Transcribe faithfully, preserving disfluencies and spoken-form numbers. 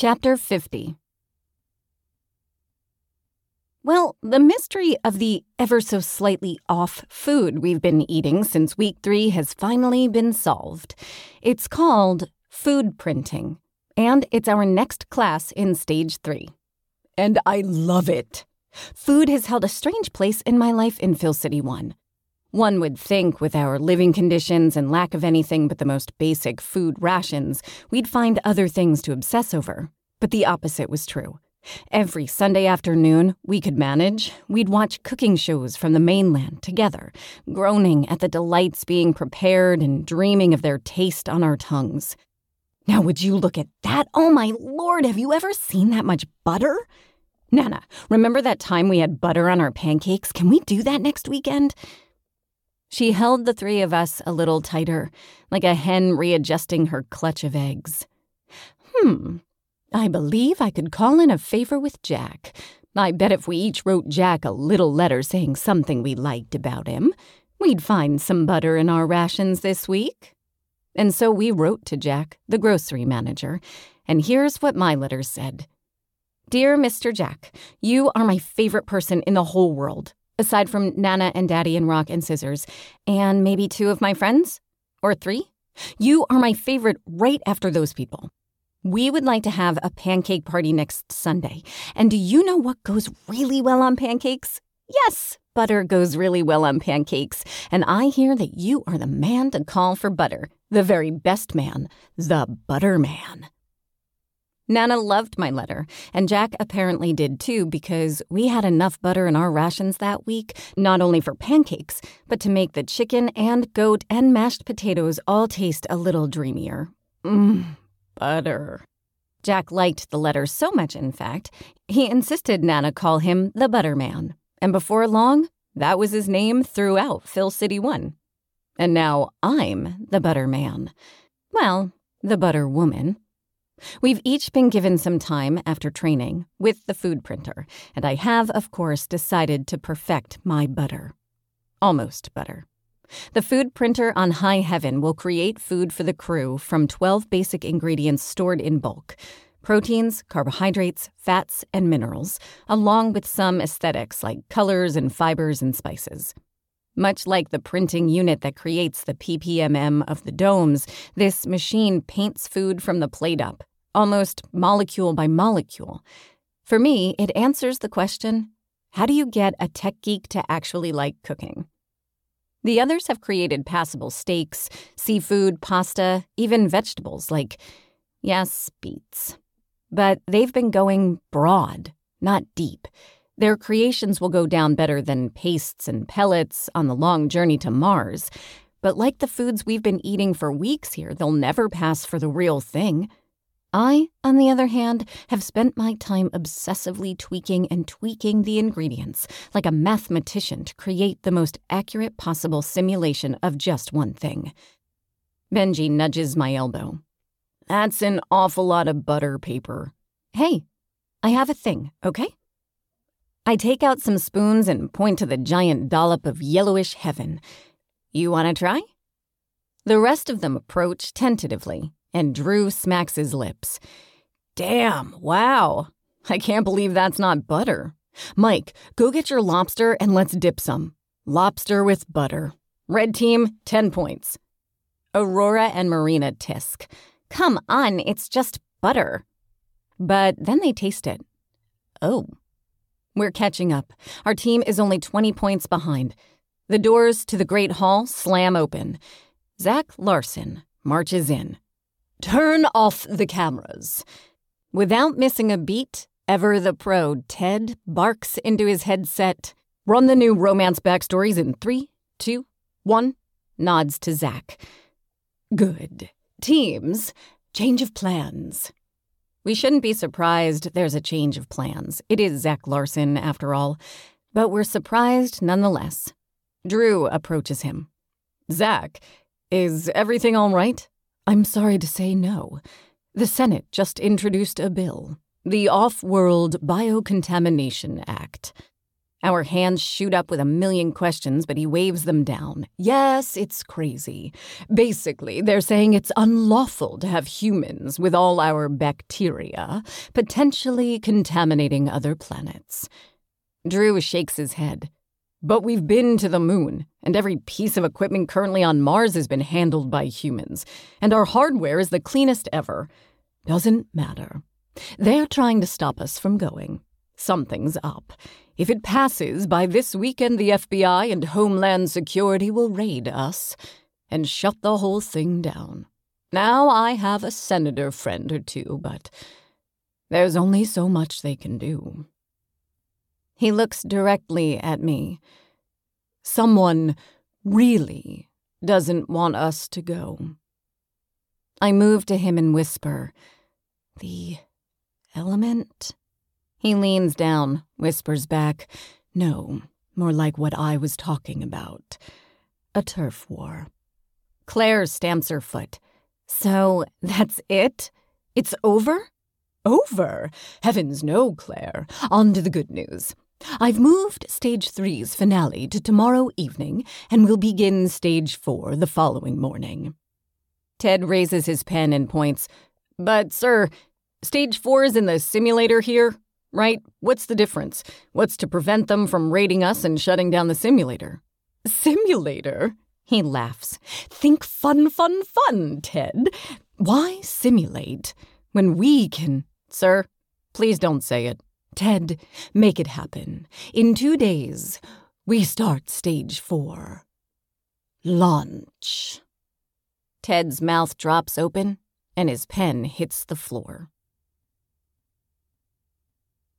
Chapter fifty. Well, the mystery of the ever-so-slightly off food we've been eating since week three has finally been solved. It's called food printing, and it's our next class in stage three. And I love it. Food has held a strange place in my life in Phil City one. One would think with our living conditions and lack of anything but the most basic food rations, we'd find other things to obsess over. But the opposite was true. Every Sunday afternoon we could manage, we'd watch cooking shows from the mainland together, groaning at the delights being prepared and dreaming of their taste on our tongues. Now would you look at that? Oh my Lord, have you ever seen that much butter? Nana, remember that time we had butter on our pancakes? Can we do that next weekend? She held the three of us a little tighter, like a hen readjusting her clutch of eggs. Hmm, I believe I could call in a favor with Jack. I bet if we each wrote Jack a little letter saying something we liked about him, we'd find some butter in our rations this week. And so we wrote to Jack, the grocery manager, and here's what my letter said. Dear Mister Jack, you are my favorite person in the whole world, aside from Nana and Daddy and Rock and Scissors, and maybe two of my friends, or three. You are my favorite right after those people. We would like to have a pancake party next Sunday. And do you know what goes really well on pancakes? Yes, butter goes really well on pancakes. And I hear that you are the man to call for butter. The very best man. The butter man. Nana loved my letter, and Jack apparently did too because we had enough butter in our rations that week, not only for pancakes, but to make the chicken and goat and mashed potatoes all taste a little dreamier. Mmm. Butter. Jack liked the letter so much, in fact, he insisted Nana call him the Butter Man. And before long, that was his name throughout Phil City one. And now I'm the Butter Man. Well, the Butter Woman. We've each been given some time after training with the food printer, and I have, of course, decided to perfect my butter. Almost butter. The food printer on high heaven will create food for the crew from twelve basic ingredients stored in bulk. Proteins, carbohydrates, fats, and minerals, along with some aesthetics like colors and fibers and spices. Much like the printing unit that creates the P P M M of the domes, this machine paints food from the plate up, almost molecule by molecule. For me, it answers the question, how do you get a tech geek to actually like cooking? The others have created passable steaks, seafood, pasta, even vegetables like, yes, beets. But they've been going broad, not deep. Their creations will go down better than pastes and pellets on the long journey to Mars. But like the foods we've been eating for weeks here, they'll never pass for the real thing. I, on the other hand, have spent my time obsessively tweaking and tweaking the ingredients, like a mathematician to create the most accurate possible simulation of just one thing. Benji nudges my elbow. That's an awful lot of butter paper. Hey, I have a thing, okay? I take out some spoons and point to the giant dollop of yellowish heaven. You want to try? The rest of them approach tentatively. And Drew smacks his lips. Damn, wow. I can't believe that's not butter. Mike, go get your lobster and let's dip some. Lobster with butter. Red team, ten points. Aurora and Marina tisk. Come on, it's just butter. But then they taste it. Oh. We're catching up. Our team is only twenty points behind. The doors to the Great Hall slam open. Zach Larson marches in. Turn off the cameras. Without missing a beat, ever the pro Ted barks into his headset. Run the new romance backstories in three, two, one. Nods to Zach. Good. Teams, change of plans. We shouldn't be surprised there's a change of plans. It is Zach Larson, after all. But we're surprised nonetheless. Drew approaches him. Zach, is everything all right? I'm sorry to say no. The Senate just introduced a bill, the Off-World Biocontamination Act. Our hands shoot up with a million questions, but he waves them down. Yes, it's crazy. Basically, they're saying it's unlawful to have humans with all our bacteria, potentially contaminating other planets. Drew shakes his head. But we've been to the moon, and every piece of equipment currently on Mars has been handled by humans, and our hardware is the cleanest ever. Doesn't matter. They're trying to stop us from going. Something's up. If it passes, by this weekend the F B I and Homeland Security will raid us and shut the whole thing down. Now I have a senator friend or two, but there's only so much they can do. He looks directly at me. Someone really doesn't want us to go. I move to him and whisper, "The element?" He leans down, whispers back, "No, more like what I was talking about. A turf war." Claire stamps her foot. "So that's it? It's over?" "Over? Heavens no, Claire. On to the good news. I've moved Stage three's finale to tomorrow evening, and we'll begin Stage four the following morning." Ted raises his pen and points. "But, sir, Stage four is in the simulator here, right? What's the difference? What's to prevent them from raiding us and shutting down the simulator?" "Simulator?" He laughs. "Think fun, fun, fun, Ted. Why simulate when we can—" "Sir, please don't say it." "Ted, make it happen. In two days, we start Stage four. Launch." Ted's mouth drops open, and his pen hits the floor.